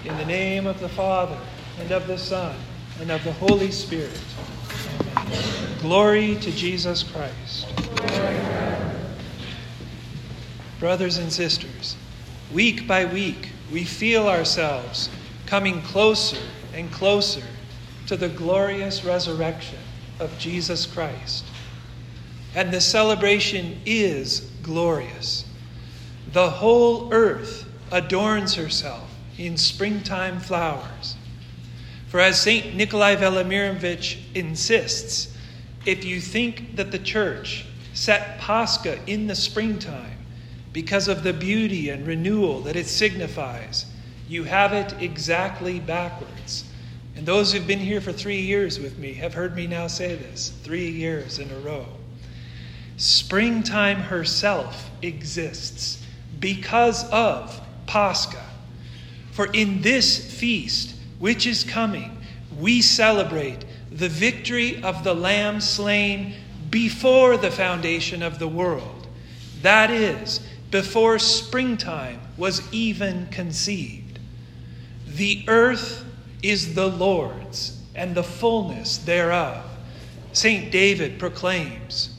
In the name of the Father, and of the Son, and of the Holy Spirit. Amen. Glory to Jesus Christ. Brothers and sisters, week by week, we feel ourselves coming closer and closer to the glorious resurrection of Jesus Christ. And the celebration is glorious. The whole earth adorns herself in springtime flowers. For as St. Nikolai Velimirovich insists, if you think that the Church set Pascha in the springtime because of the beauty and renewal that it signifies, you have it exactly backwards. And those who've been here for 3 years with me have heard me now say this 3 years in a row. Springtime herself exists because of Pascha. For in this feast, which is coming, we celebrate the victory of the Lamb slain before the foundation of the world. That is, before springtime was even conceived. The earth is the Lord's, and the fullness thereof. St. David proclaims,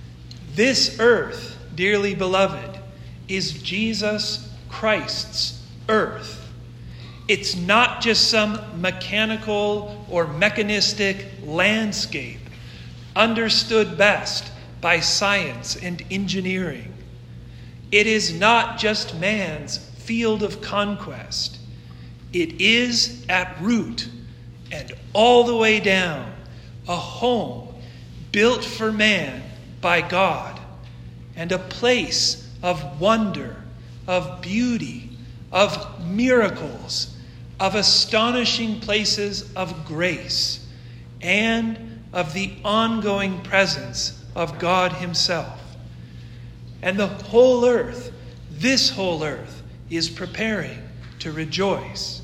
this earth, dearly beloved, is Jesus Christ's earth. It's not just some mechanical or mechanistic landscape understood best by science and engineering. It is not just man's field of conquest. It is at root and all the way down a home built for man by God, and a place of wonder, of beauty, of miracles, of astonishing places of grace, and of the ongoing presence of God Himself. And the whole earth, this whole earth, is preparing to rejoice.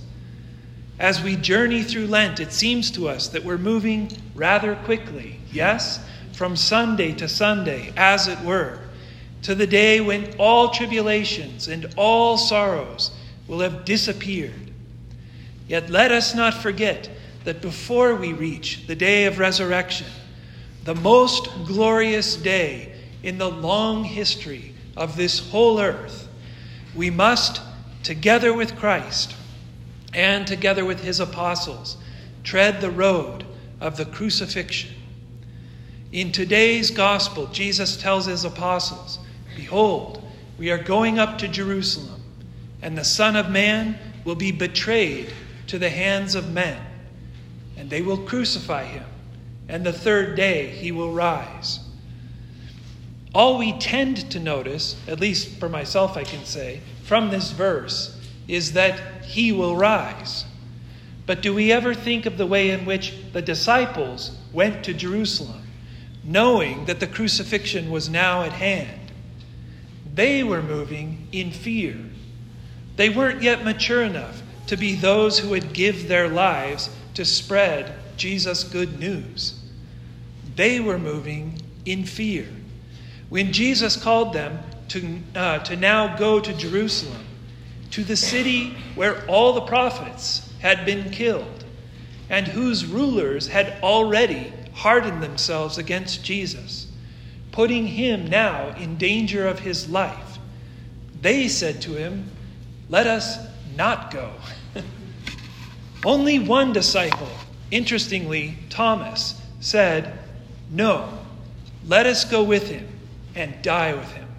As we journey through Lent, it seems to us that we're moving rather quickly, yes, from Sunday to Sunday, as it were, to the day when all tribulations and all sorrows will have disappeared. Yet let us not forget that before we reach the day of resurrection, the most glorious day in the long history of this whole earth, we must, together with Christ and together with His apostles, tread the road of the crucifixion. In today's gospel, Jesus tells His apostles, behold, we are going up to Jerusalem, and the Son of Man will be betrayed to the hands of men, and they will crucify Him, and the third day He will rise. All we tend to notice, at least for myself I can say, from this verse, is that He will rise. But do we ever think of the way in which the disciples went to Jerusalem, knowing that the crucifixion was now at hand? They were moving in fear. They weren't yet mature enough to be those who would give their lives to spread Jesus' good news. They were moving in fear. When Jesus called them to now go to Jerusalem, to the city where all the prophets had been killed, and whose rulers had already hardened themselves against Jesus, putting Him now in danger of His life, they said to Him, let us not go. Only one disciple, interestingly, Thomas, said, no, let us go with Him and die with Him.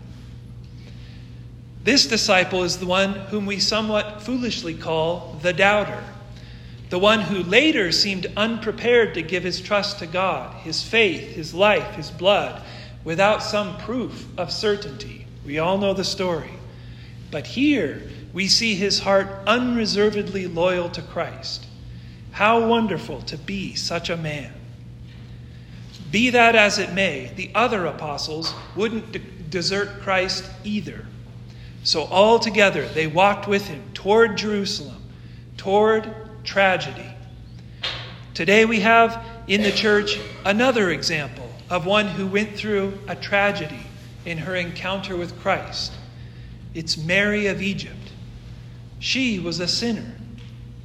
This disciple is the one whom we somewhat foolishly call the doubter, the one who later seemed unprepared to give his trust to God, his faith, his life, his blood, without some proof of certainty. We all know the story. But here we see his heart unreservedly loyal to Christ. How wonderful to be such a man. Be that as it may, the other apostles wouldn't desert Christ either. So all together they walked with Him toward Jerusalem, toward tragedy. Today we have in the church another example of one who went through a tragedy in her encounter with Christ. It's Mary of Egypt. She was a sinner.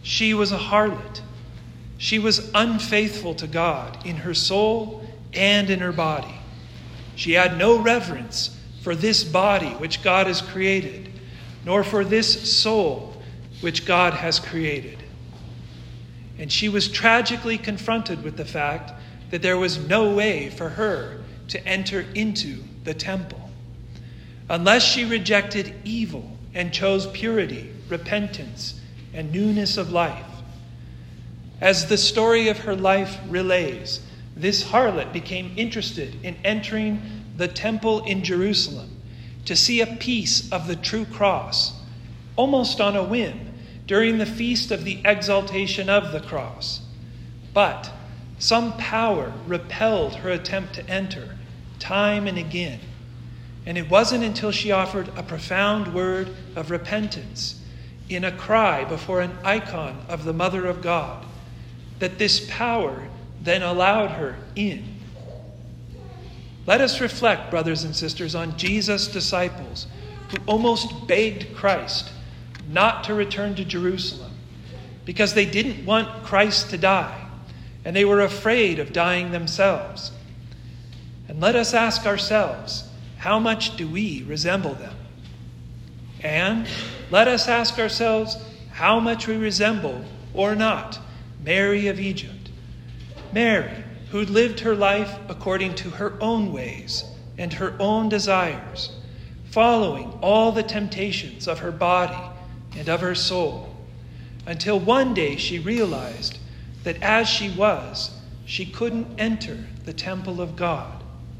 She was a harlot. She was unfaithful to God in her soul and in her body. She had no reverence for this body which God has created, nor for this soul which God has created. And she was tragically confronted with the fact that there was no way for her to enter into the temple. Unless she rejected evil and chose purity, repentance, and newness of life. As the story of her life relays, this harlot became interested in entering the temple in Jerusalem to see a piece of the true cross, almost on a whim, during the feast of the exaltation of the cross. But some power repelled her attempt to enter time and again. And it wasn't until she offered a profound word of repentance in a cry before an icon of the Mother of God that this power then allowed her in. Let us reflect, brothers and sisters, on Jesus' disciples who almost begged Christ not to return to Jerusalem because they didn't want Christ to die and they were afraid of dying themselves. And let us ask ourselves, how much do we resemble them? And let us ask ourselves how much we resemble or not Mary of Egypt. Mary, who lived her life according to her own ways and her own desires, following all the temptations of her body and of her soul, until one day she realized that as she was, she couldn't enter the temple of God.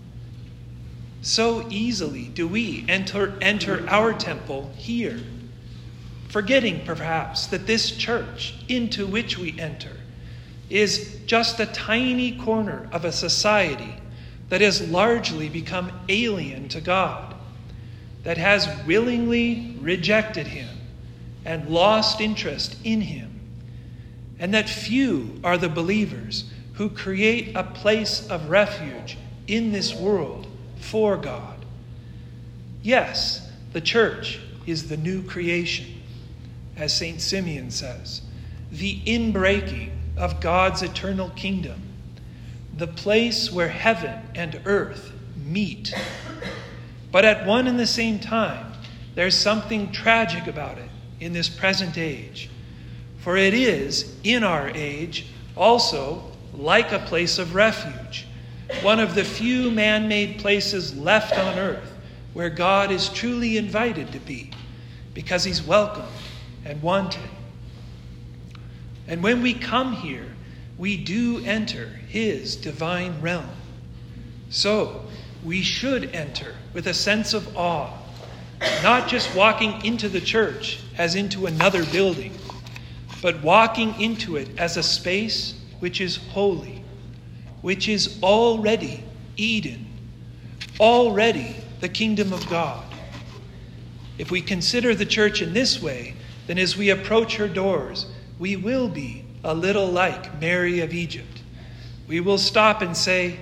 So easily do we enter our temple here, forgetting perhaps that this church into which we enter is just a tiny corner of a society that has largely become alien to God, that has willingly rejected him and lost interest in him, and that few are the believers who create a place of refuge in this world for God. Yes, the church is the new creation, as St. Simeon says, the inbreaking of God's eternal kingdom, the place where heaven and earth meet. But at one and the same time, there's something tragic about it in this present age. For it is, in our age, also like a place of refuge, one of the few man-made places left on earth where God is truly invited to be, because he's welcome and wanted. And when we come here, we do enter his divine realm. So we should enter with a sense of awe, not just walking into the church as into another building, but walking into it as a space which is holy, which is already Eden, already the kingdom of God. If we consider the church in this way, then as we approach her doors, we will be a little like Mary of Egypt. We will stop and say,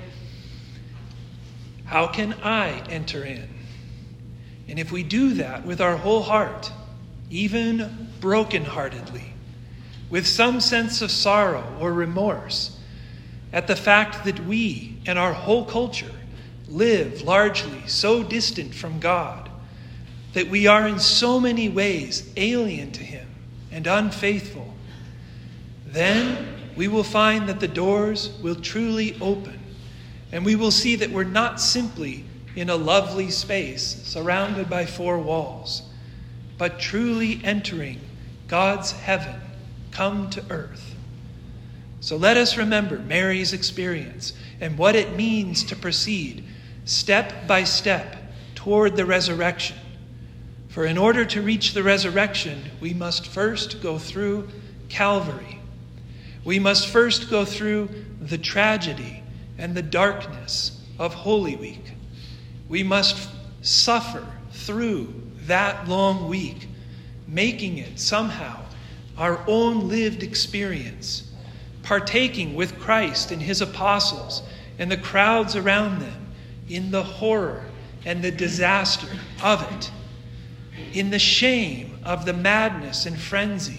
how can I enter in? And if we do that with our whole heart, even brokenheartedly, with some sense of sorrow or remorse at the fact that we and our whole culture live largely so distant from God, that we are in so many ways alien to him and unfaithful, then we will find that the doors will truly open, and we will see that we're not simply in a lovely space surrounded by four walls, but truly entering God's heaven come to earth. So let us remember Mary's experience and what it means to proceed step by step toward the resurrection. For in order to reach the resurrection, we must first go through Calvary. We must first go through the tragedy and the darkness of Holy Week. We must suffer through that long week, making it somehow our own lived experience, partaking with Christ and his apostles and the crowds around them in the horror and the disaster of it, in the shame of the madness and frenzy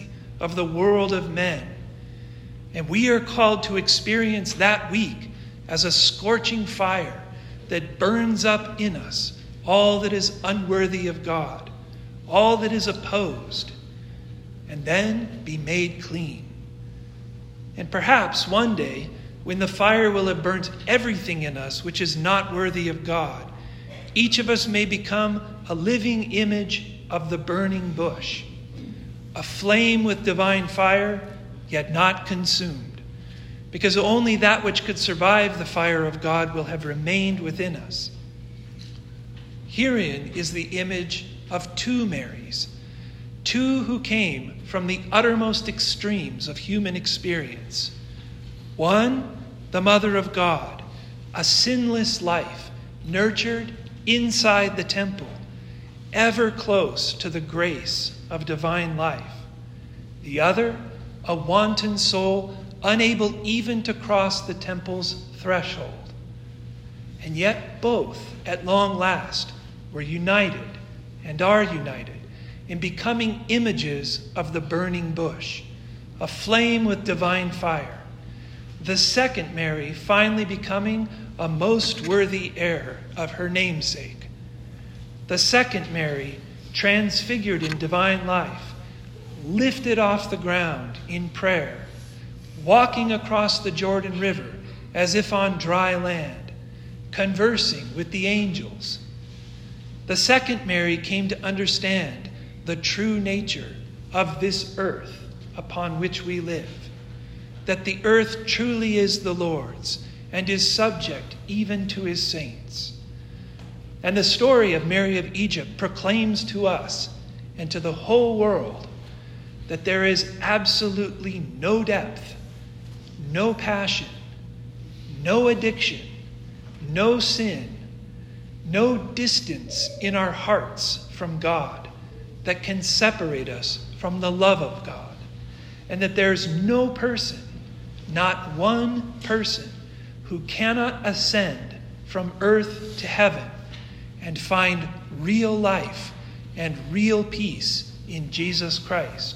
of the world of men. And we are called to experience that week as a scorching fire that burns up in us all that is unworthy of God, all that is opposed, and then be made clean. And perhaps one day, when the fire will have burnt everything in us which is not worthy of God, each of us may become a living image of the burning bush, aflame with divine fire, yet not consumed, because only that which could survive the fire of God will have remained within us. Herein is the image of two Marys, two who came from the uttermost extremes of human experience. One, the Mother of God, a sinless life, nurtured inside the temple, ever close to the grace of divine life. The other, a wanton soul, unable even to cross the temple's threshold. And yet both, at long last, were united and are united in becoming images of the burning bush, aflame with divine fire. The second Mary finally becoming a most worthy heir of her namesake. The second Mary, transfigured in divine life, lifted off the ground in prayer, walking across the Jordan River as if on dry land, conversing with the angels. The second Mary came to understand the true nature of this earth upon which we live, that the earth truly is the Lord's and is subject even to his saints. And the story of Mary of Egypt proclaims to us and to the whole world that there is absolutely no depth, no passion, no addiction, no sin, no distance in our hearts from God that can separate us from the love of God, and that there's no person, not one person, who cannot ascend from earth to heaven and find real life and real peace in Jesus Christ.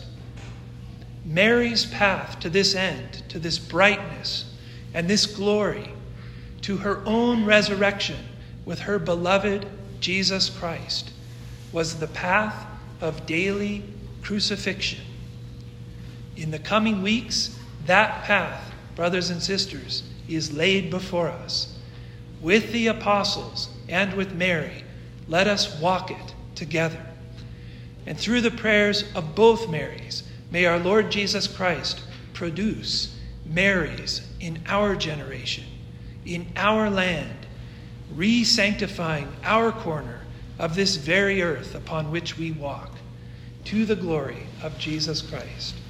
Mary's path to this end, to this brightness and this glory, to her own resurrection with her beloved Jesus Christ, was the path of daily crucifixion. In the coming weeks, that path, brothers and sisters, is laid before us. With the apostles and with Mary, let us walk it together. And through the prayers of both Marys, may our Lord Jesus Christ produce Marys in our generation, in our land, re-sanctifying our corner of this very earth upon which we walk, to the glory of Jesus Christ.